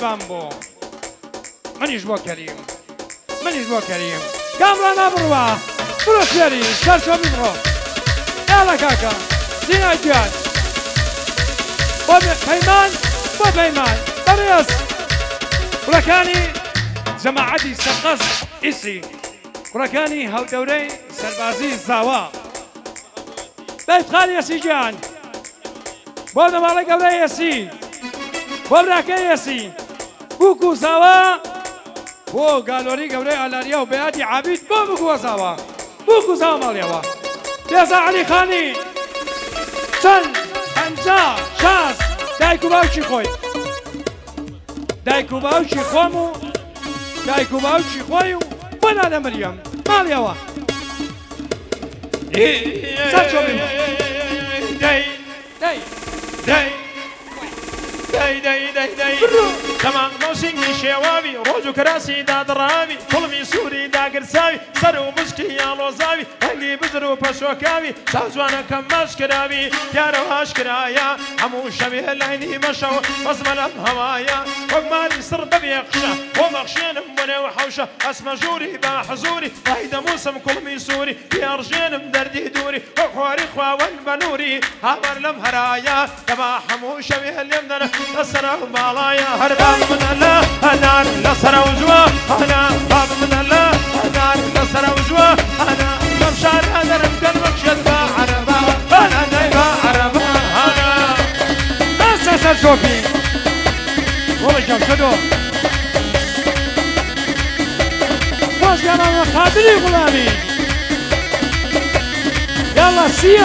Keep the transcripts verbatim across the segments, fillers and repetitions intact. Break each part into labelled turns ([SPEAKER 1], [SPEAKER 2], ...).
[SPEAKER 1] قەیبان بۆ منیش بۆ کەریم منیش بۆ کەریم کامران نابڕوە بڕۆ فێری سەرچۆمی بڕۆ ئێڵە کاکە زینا گیان بۆ پەیمان بۆ پەیمان بەڕێز کوڕەکانی جەماعەتی سەرقەز ئیسی کوڕەکانی هەودەورەی سەربازی زاوا بەیتخان یەسی گیان بۆ دەماڵە گەورەی یەسی بۆ براکەی یەسی بووکو زاوا بۆ گالۆری گەورەی ئالاریا و بەیادی عابید بۆ بگووە زاوا بووکو زاوا ماڵیەوە بێزا عەلی خانی چەند پەنجا شاست دایک و باوکی خۆی دایک و باوکی خۆم و دایک و باوکی خۆی و بۆ نانە مەریەم ماڵیەوە سەرچۆمی
[SPEAKER 2] دەی دەی دەی دەی دەی دەی دەی تەمام مۆسینگی شێواوی ڕۆژ و کراسی دادڕاوی کوڵمی سووری داگرساوی سەر و مشکی یاڵۆزاوی هەنگی بزر و پەشۆکاوی چاوجوانەکەم ماش کراوی دیارە هاش کرایە هەموو شەوێ لاینی مەشەوە بەزمە لەم هەوایە وەکمانی سڕ بەبێ قشە بۆ مەخشێنم بۆ نێوە حەوشە ئەسمە ژووری با حەزوری وای دەموسم کوڵمی سووری پێڕژێنم دەردی دووری وەک خواری خواوەن بە نووری هاوار لەم هەرایە دەبا هەموو شەوێ لێم دەنە لەسەرە و باڵایە هەر باب منە لە هەنار لەسەرە و جووە هەنا باب منە لە هەنار لەسەرە و جووە هەنا لەم شارە دەرم کەن بەخشێت بە عەرەبا هەنا دەی بە عەرەبا هەنا
[SPEAKER 1] ئەسە سەرچۆپی وڵی جەم شەدۆ خۆشگەمانە خاتری غوڵامی یاڵا سیە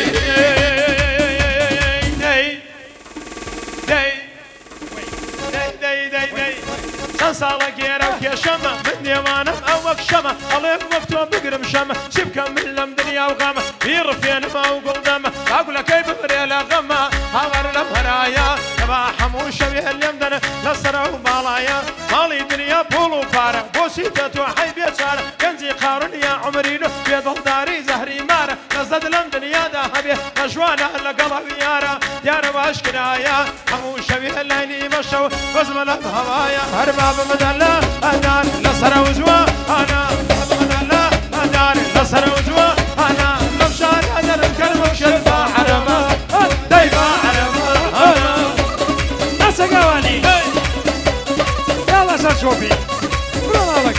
[SPEAKER 2] چەند ساڵە گێرە و کێشەمە من نێوانم ئەو وەک شەمە ئەڵێم وەک تۆ بگرم شەمە چی بکەم من لەم دنیا و غەمە بیڕفێنمە و گوڵدەمە باگولەکەی ببرێ لە غەمە هاوار لەم هەرایە دەبا هەموو شەوێ لێم دەنە لەسەرە و باڵایە ماڵی دنیا پوڵ و پارە بۆچی دەتوە حەی بێچارە گەنجی قارون یا عومرین و بێدڵداری زەهری مارە لەزەد لەم دنیادا هەبێ ئەژوانە لەگەڵە یارە دیارە باش کرایە هەموو شەوێ لاینی مەشەوە بەزمە لەم هەوایە هەر باب منە لە هەنار لەسەرە و جووە هەنا باب منە لە هەنار لەسەرە و جووە هەنا لەم شارە دەرم کەن بەخشێت بە عەرەبا دەی بە عەرەبا هەنا
[SPEAKER 1] ئەسە گاوانی یاڵا سەرچۆپی بڕۆ ماڵک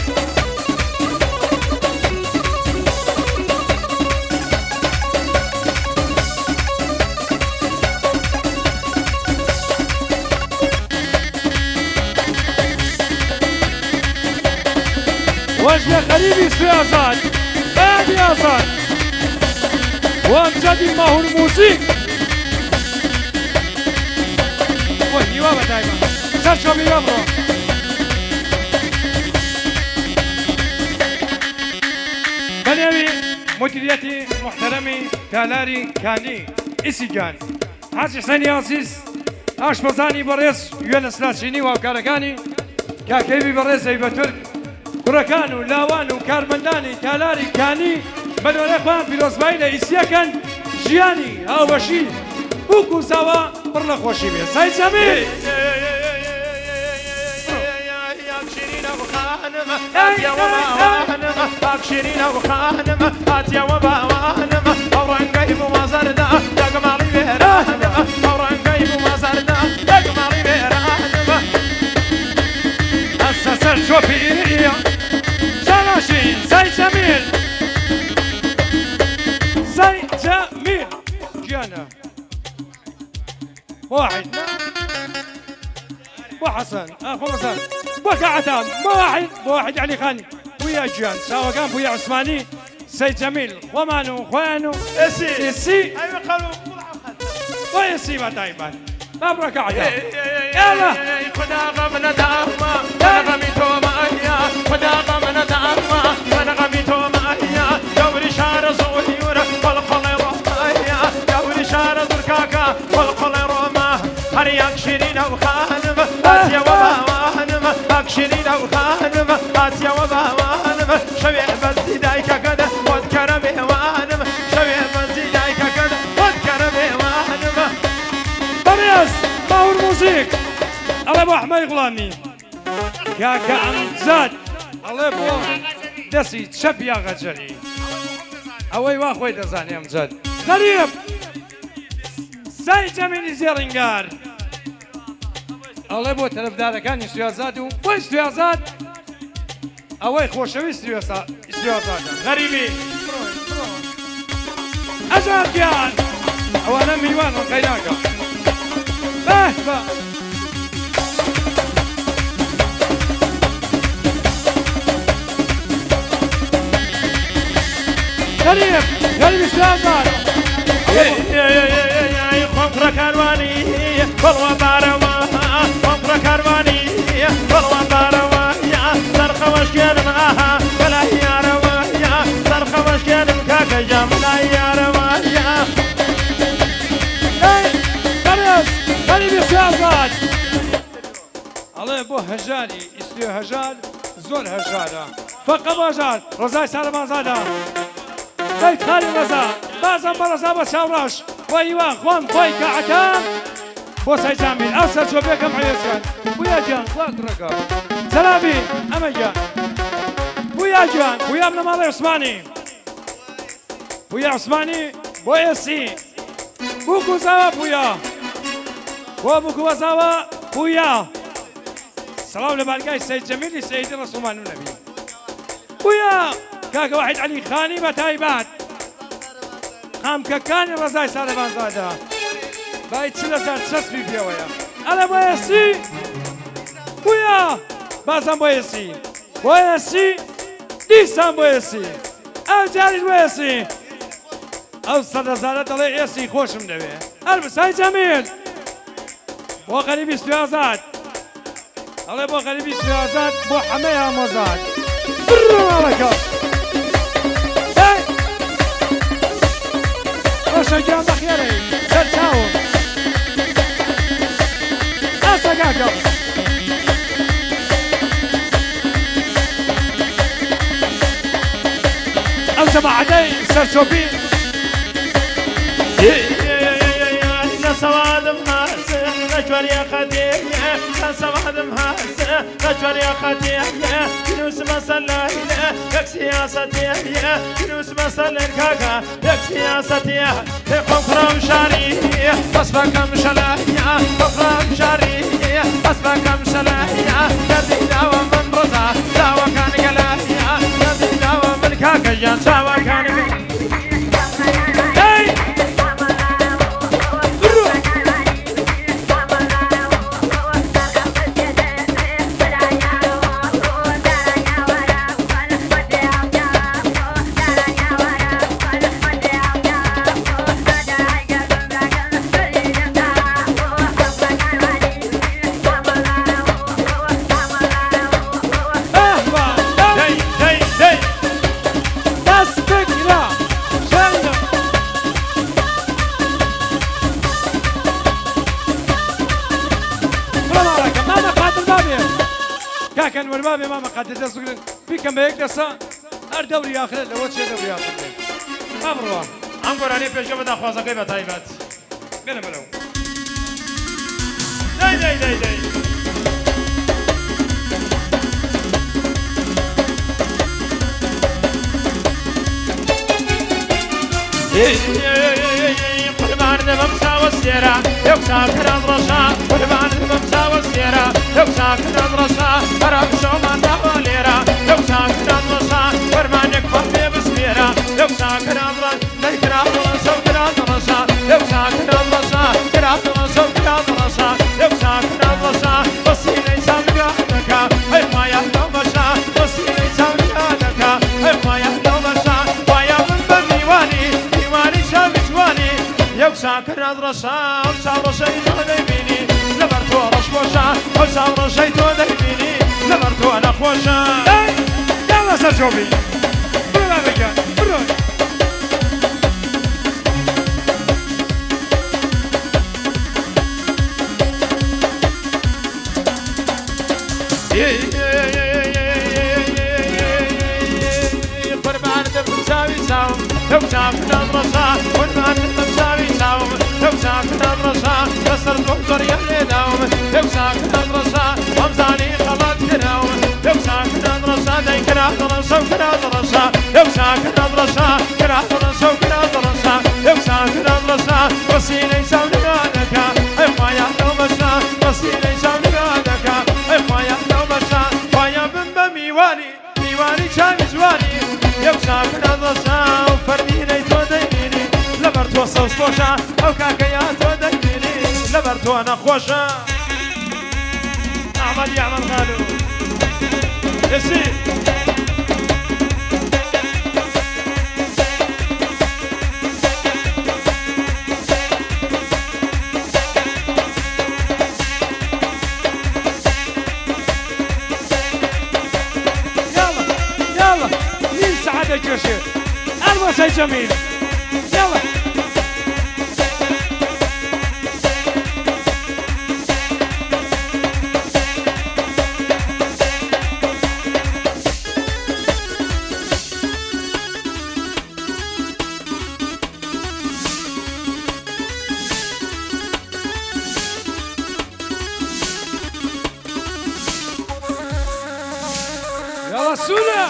[SPEAKER 1] وجه غريبي سياسات هادي آزاد وامجدي ماهو الموسيق وهي وابا دايما سرشوبي يبرو بنيوي مديريتي محترمي تالاري كاني إسيجان حاج حسين عزيز آشپزانی بەڕێز یوێنە سلاسینی و هاوکارەکانی کاکەیبی بەڕێز زەیبەتورک کوڕەکان و لاوان و کارمەندانی تالاری کانی بەنۆرە خۆیان پیرۆزبایی لە ئیسیەکەن ژیانی هاوبەشی بووک و زاوا پڕ لە خۆشی بێ سای جەمیل
[SPEAKER 2] باکشیرینە و خانمە هاتیەوە باوانمە ئەو ڕەنگەی بوومەزەردا دەگەماڵی وێرانمە ئەو ڕەنگەی بوومەزەردا دەگەماڵی وێرانمە
[SPEAKER 1] ئەسە سەرچۆپی ئیریا شاناشین سای جەمیل سای جەمیل گیانە واحد بو حسن اخو حسن بو كعتام بو واحد بو واحد علي خان ويا جيان سوا كان بويا عثماني سي جميل ومانو خوانو
[SPEAKER 2] اسي
[SPEAKER 1] اسي
[SPEAKER 2] ايوه قالوا
[SPEAKER 1] ويسي ما دايما مبروك عتام يلا
[SPEAKER 2] خدا غمنا دعما انا غميتو ما ايا خدا غمنا دعما انا غميتو ما ايا دوري شار زغيورة والقل روما ايا دوري شار زركاكا والقل روما هرياك شيرين او خانم آسيا وباوانم اكشيرين او خانم آسيا وباوانم شوي بزي دايكا كده وذكر بهوانم شوي بزي دايكا كده وذكر بهوانم
[SPEAKER 1] بريس باور موسيق الله ابو احمد مای غڵامی کاکە ئەمجاد ئەڵێ بۆ دەستی چەپ یا غەجەری ئەوەی وا خۆی دەزانێ ئەمجاد غەریب سای جەمیلی زێڕینگار ئەڵێ بۆ تەرەفدارەکانی سوێزاد و بۆی سوێزاد ئەوەی خۆشەویستی سوێزادە
[SPEAKER 2] غەریبی
[SPEAKER 1] ئەجادیان ئەوانە میوان ڕقەی ناکە بەه بە غەریب غەریبی سوێزاد
[SPEAKER 2] خۆم کوڕە کاروانی بەڵوا بارەوە خۆم کوڕە کاروانی بەڵوا بارەوە سەرخەوەشکێنم ئاها بەلای یارەوە سەرخەوەشکێنم کاکە جام بەلای یارەوە
[SPEAKER 1] غەریبی سوێزاد ئەڵێ بۆ هەژاری ئیستی هەژار زۆر هەژارە فەقە بەژار ڕزای سارەمازادە دەی خالی ڕەزا بازم بە ڕەزا بە چاوڕەش بۆ هیوا خۆم خۆی کەعەتان بۆ سەیجامی ئەو سەرچۆ بێکەم عێزیان بویا گیان خوا کوڕەکە سەلامی ئەمە گیان بویا گیان بویا بنە ماڵی عوسمانی بویا عوسمانی بۆ ئێسی بووکو زاوە بویا بۆ بووکو وەزاوە بویا سەڵاو لە بارگای سەید جەمیلی سەیدی ڕەسوڵمان و نەبی بویا کاکە وحید عەلی خانی بە تایبەت قامکەکانی ڕەزای سارەبانزادە بای چل هەزار چەسبی پێوەیە ئەلە بۆ ئێسی بویا بازم بۆ ئێسی بۆ ئێسی دیسان بۆ ئێسی ئەو جاریش بۆ ئێسی ئەو سەد هەزارە دەڵێ ئێسی خۆشم دەوێ هەر بسای جەمیل بۆ غەریبی سوێزاد ئەڵێ بۆ غەریبی سوێزاد بۆ حەمەی ئامۆزاد بڕۆ ماڵەکە ڕۆشە گیان بەخێرەی سەر چاوم ئاسە کاکە ئەو جەماعەتەی سەرچۆپی
[SPEAKER 2] سوادم هاسه نجوري خديه سوادم هاسه نجوري خديه ينوس مسلا يك سياستيه ينوس مسلا كاكا يك سياستيه قوم فرام شاري بس بكم شلايا فرام شاري بس بكم شلايا يدي داوا من رزا داوا كان قلايا يدي داوا من كاكا جان سوا كان
[SPEAKER 1] كان والبابي ماما قد تسقط بكم بيكدسا هر دوري اخر لو تشي دوري اخر امروا
[SPEAKER 2] امر عليه بيجو بدا خوازه كيف تايبات
[SPEAKER 1] بلا بلا
[SPEAKER 2] داي داي داي داي قربان الممسى والسيرة يوساك الأضرشا قربان الممسى والسيرة يوساك الأضرشا أرام شومان داوليرا يوساك الأضرشا قربانك فرمي بسبيرا يوساك الأضرشا نيكرا ضرشا وكرا ضرشا يوساك الأضرشا كرا ضرشا وكرا ضرشا يوساك الأضرشا بصي ليس مقادك أي ما يهدو مشا بصي ليس مقادك أي ما يهدو مشا ويا من بنيواني ديواني شامتواني يوساك الأضرشا وصار شيء ديبيني لبرتو رشوشا وصار شيء ديبيني لبرتو أنا خوشا
[SPEAKER 1] يلا سرجوبي برا بكا برا
[SPEAKER 2] قربان المساوي ساوم يوساك الأضرشا قربان المساوي ساوم لو ساكن الرشا بس الدكتور يلي داوم لو ساكن الرشا ومزاني خلط كراوم لو ساكن الرشا داي كرا درسا وكرا درسا لو ساكن الرشا كرا درسا وكرا درسا لو ساكن الرشا وسيلي ساوني غادكا اي خوايا لو بشا وسيلي ساوني غادكا اي خوايا لو بشا خوايا بن بميواني ميواني شامي جواني لو ساكن الرشا وفرديني تو دينيني لبرتو صوصوشا او كاكيا تو دينيني لبرتو انا خوشا احمد يعمل غالو يسير
[SPEAKER 1] الجوشي البس جميل يلا يلا سولا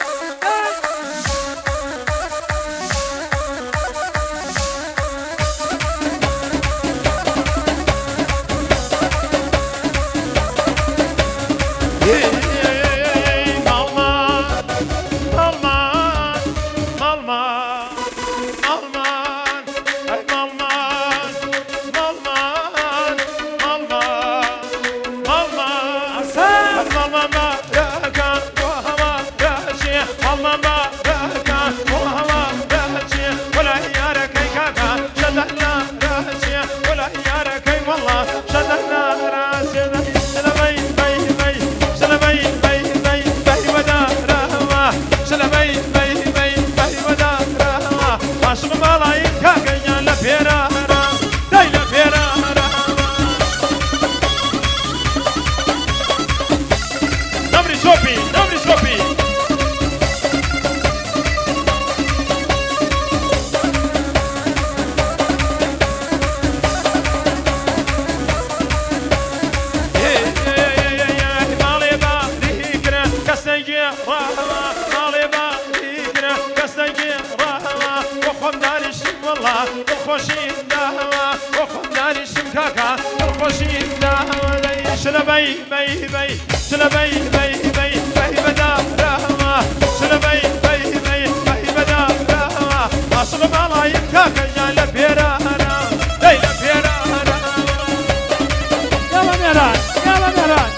[SPEAKER 2] شلبي بي بي شلبي بي بي بي بدا رهما شلبي بي بي بي بدا رهما اصل ما يبكاك يا لبيرا ليلى بيرا
[SPEAKER 1] يلا ميران يلا ميران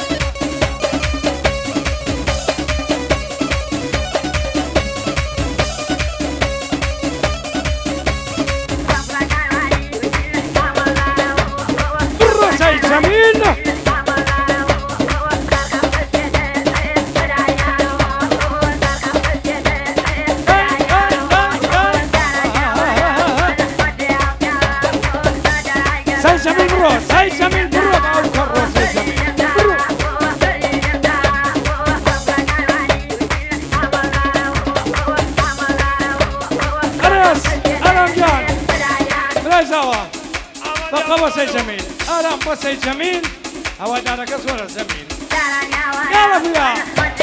[SPEAKER 1] برا جميل هاي جميل برو او كروس هاي جميل برو أنس ألم جان بلا جوا بقى بس هاي جميل ألم بس هاي جميل هو دارك صورة جميل يلا بيا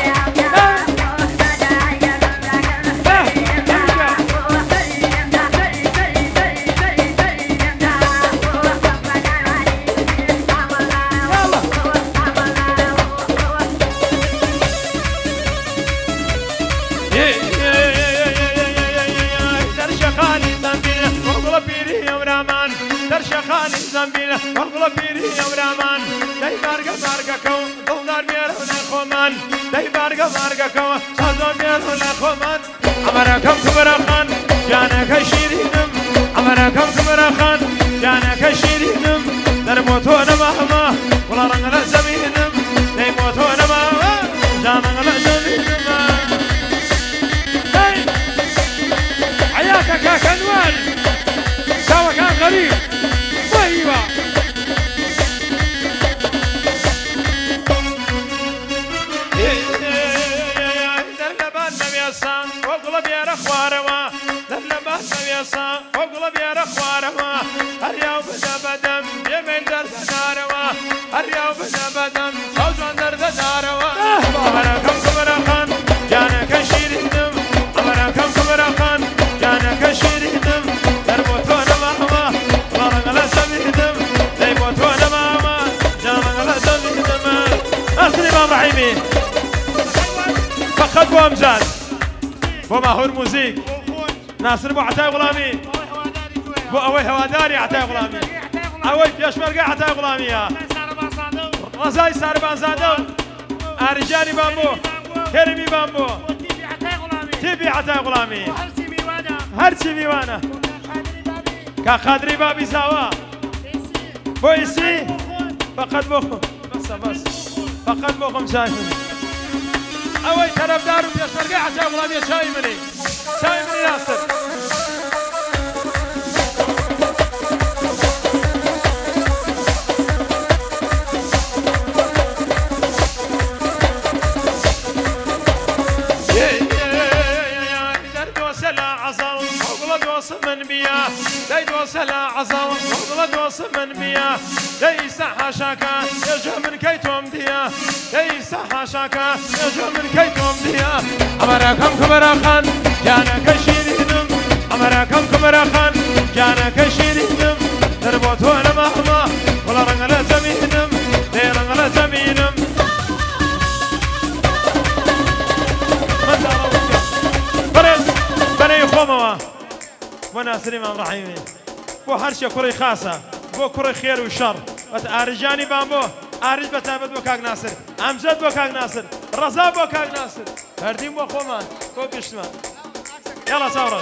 [SPEAKER 2] خالي زنبيله والله بيري يا ورامان داي بارقه بارقه كو دولار بير ولا خومان داي بارقه بارقه كو صدر بير ولا خومان امركم كبرخان جانك شيرينم امركم كبرخان جانك شيرينم در موتو نماما ولا رنگ زمينم داي موتو نماما جانك زمينم
[SPEAKER 1] هاي حياك كاك انوار سوا كان غريب طيبة
[SPEAKER 2] درلبان نبيسان وقلب يا رخوارما درلبان نبيسان وقلب يا رخوارما هر يا رحيمي فقط بو امجاد بو ماهور موزيك ناصر بو عتاي غلامي بو اوي هواداري عتاي غلامي اوي بيشمرقه عتاي غلامي رزاي ساربان زادو ارجاني بامبو كريمي بامبو تيبي عتاي غلامي هرشي ميوانا كخادري بابي سوا بويسي فقط بوخم بس بس فقط بوخم شايفني اوي طرف دارو بيشمرقه عتاي غلامي شايفني شايفني ناصر من بيا دايد وصل عظم وغلد وصل من بيا ليس حاشاكا يجو من كيتهم ديا ليس حاشاكا يجو من كيتهم ديا أمركم كبرخان جانا كشيرينم أمركم كبرخان جانا كشيرينم تربطوا لمهما ولا رنغلا زمينم لي رنغلا زمينم من دارو برس بني خوموا وناصر امام رحيمي بو هرشة كوري خاصة بو كوري خير وشر ارجاني بامبو ارج بتابت بو كاك ناصر امجد بو كاك ناصر رضا بو كاك ناصر فردين بو خومان بو قشتمان يلا صورش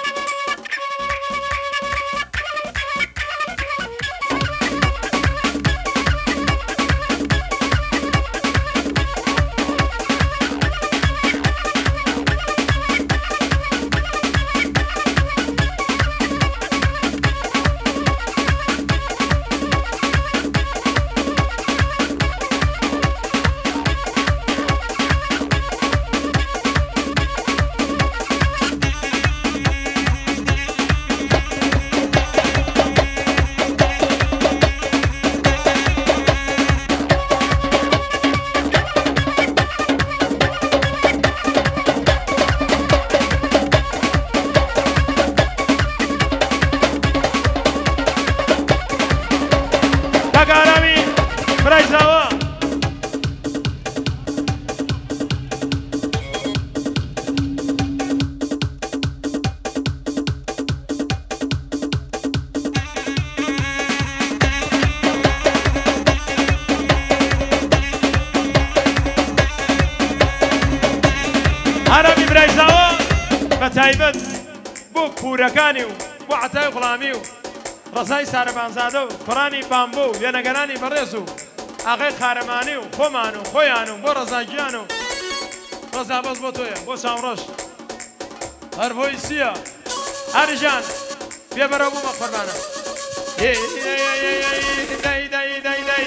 [SPEAKER 2] عربي بريزاوا بتايبت بو كوركاني بو عتاي غلامي رزاي ساربان زادو قراني بامبو ينقراني بريسو اغي خارماني خومانو خويانو بو رزاجيانو رزا بس بوتويا بو سامروش هرفويسيا ارجان بيبرو بو مقربانا داي داي داي داي داي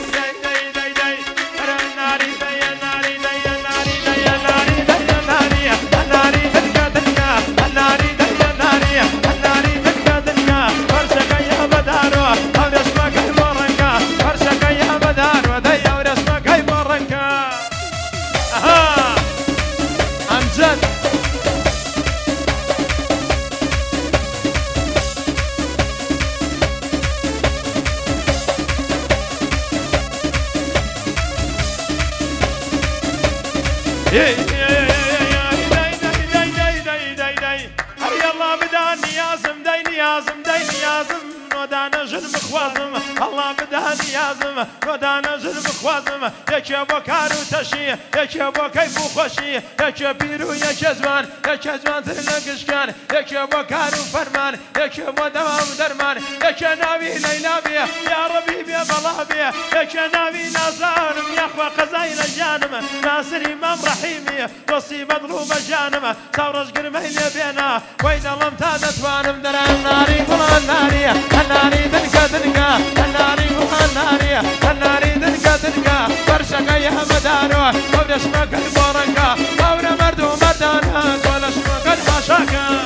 [SPEAKER 2] الله بدهني يازم ودانا جرب خوازم يكي بو كارو تشي يكي بو كيفو خوشي يكي بيرو يكي زمان يكي زمان ترنقش كان يكي بو كارو فرمان يكي بو دوام درمان يكي ناوي ليلى بيه يا ربي بيه بلا بيه يكي ناوي نازارم يا اخوة قزايل جانم ناصر امام رحيمي وصي مضروب جانم ثورش قرميل بينا وين الله امتادت وانم دران ناري فلان ناري الناري دنكا دنكا الناري فلان ناري الناري دنكا دنكا فرشك يا مدارو ورش مكان بورنكا ورا مردو مردانا ولش مكان حشاكا